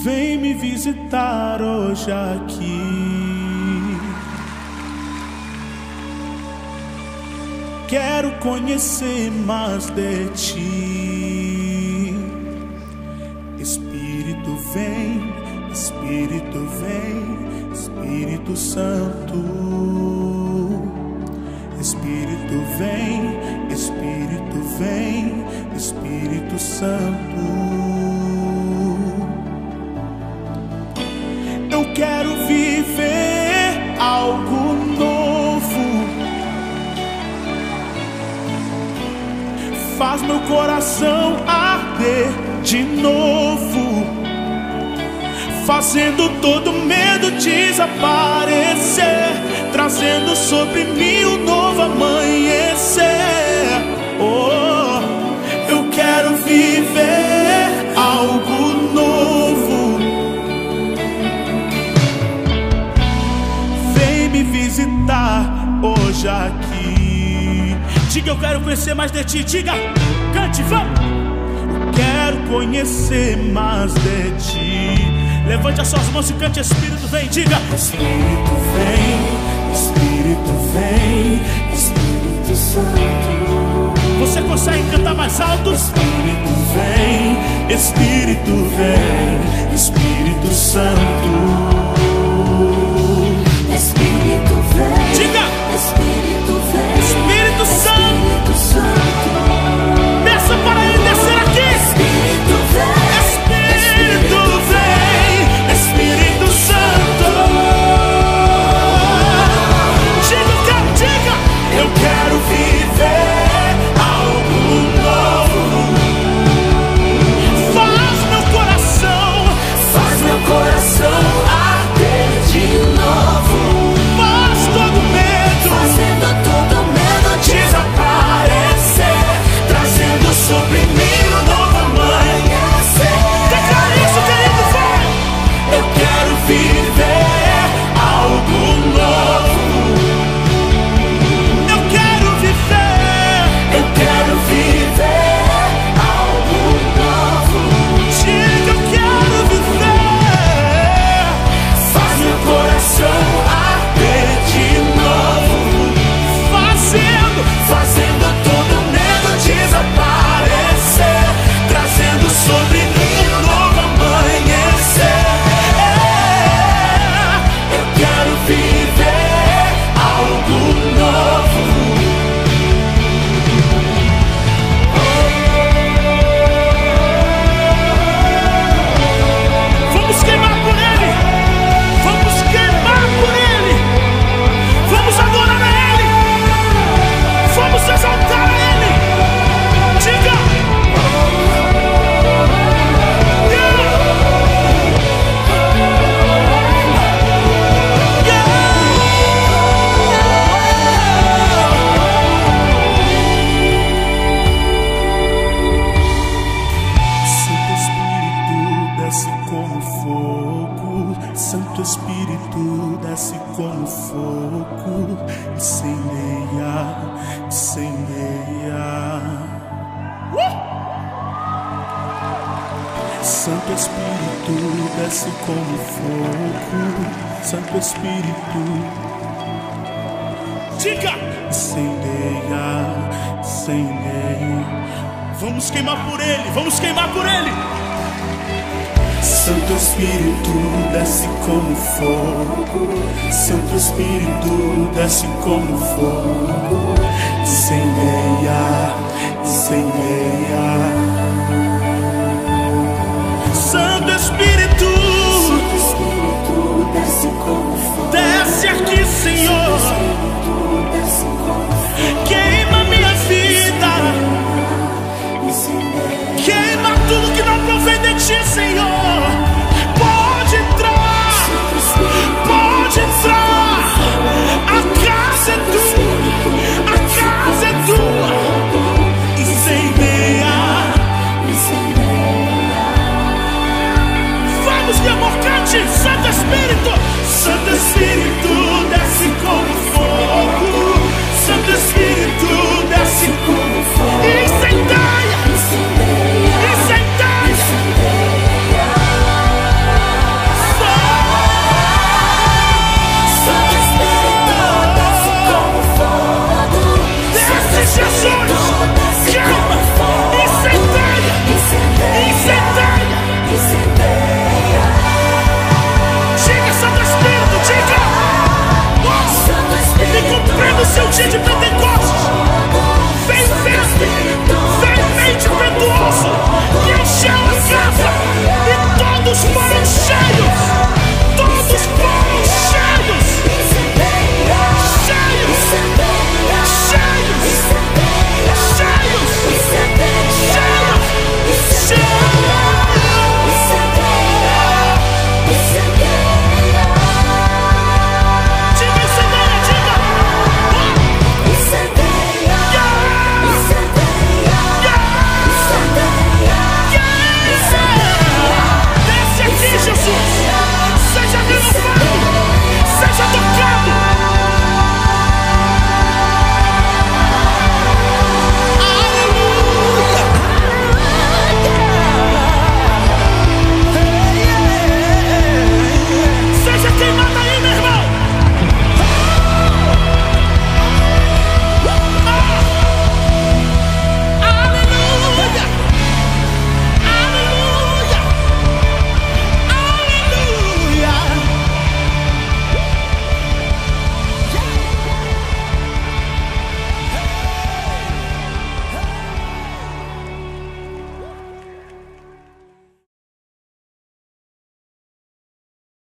Vem me visitar hoje aqui. Quero conhecer mais de ti. Espírito vem, Espírito vem, Espírito Santo. Espírito vem, Espírito vem, Espírito Santo. Eu quero viver algo novo. Faz meu coração arder de novo, fazendo todo medo desaparecer, trazendo sobre mim um novo amanhecer. Oh, eu quero viver algo novo. Vem me visitar hoje aqui. Diga, eu quero conhecer mais de ti. Diga, cante, vamos. Eu quero conhecer mais de ti. Levante as suas mãos e cante. Espírito vem, diga. Espírito vem, Espírito vem, Espírito Santo. Você consegue cantar mais alto? Espírito vem, Espírito vem, Espírito Santo. Espírito vem, Diga. Espírito vem, Espírito Santo. Espírito Santo. Peça para ele descer aqui. Espírito vem, Espírito vem, Espírito Santo. Diga, eu quero viver algo novo. Faz meu coração arder de novo. Faz todo medo, Fazendo todo medo desaparecer, trazendo sobre mim um novo amanhecer. Declara isso, querido, vai! Eu quero viver algo novo. Eu quero viver algo novo. Diga, eu quero viver. Faz meu coração arder de novo, fazendo todo medo desaparecer, trazendo sobre mim um novo amanhecer. Eu quero viver algo novo. Vamos queimar por ele. Vamos queimar por ele. Vamos adorar a ele. Vamos exaltar a ele. Diga. Santo Espírito desce como fogo. Santo Espírito desce como fogo. Incendeia, incendeia. Santo Espírito desce como fogo. Santo Espírito, diga, incendeia, incendeia. Vamos queimar por ele, vamos queimar por ele. Santo Espírito desce como fogo. Santo Espírito desce como fogo. Incendeia, incendeia. Santo Espírito, Espírito desce como fogo. desce aqui, Senhor. Espírito desce como fogo. Queima minha vida, Incendeia. queima tudo que não provém de ti, Senhor. Pode entrar, pode entrar. A casa é tua, a casa é tua. Incendeia. Vamos, meu amor, cante. Santo Espírito, Santo Espírito